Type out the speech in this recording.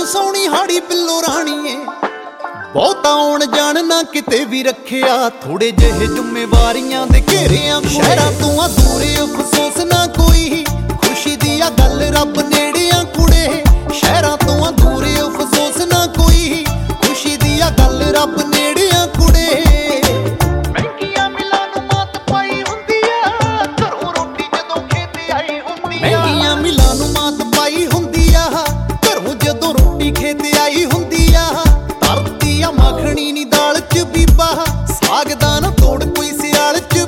ਸੋਹਣੀ ਹਾੜੀ ਬਿੱਲੋ ਰਾਣੀਏ। ਬਹੁਤਾ ਆਉਣ ਜਾਣ ਨਾ ਕਿਤੇ ਵੀ ਰੱਖਿਆ, ਥੋੜੇ ਜਿਹੇ ਜ਼ਿੰਮੇਵਾਰੀਆਂ ਦੇ ਘੇਰਿਆਂ। ਸ਼ਹਿਰਾਂ ਤੋਂ ਆ ਦੂਰ ਅਫਸੋਸ ਨਾ ਕੋਈ, ਖੁਸ਼ੀ ਦੀ ਆ ਗੱਲ ਰੱਬ ਨੇੜੇ ਆ ਕੁੜੇ। ਸ਼ਹਿਰਾਂ ਤੋਂ ਆ ਦੂਰ ਅਫਸੋਸ ਨਾ ਕੋਈ, ਖੁਸ਼ੀ ਦੀ ਆ ਗੱਲ ਰੱਬ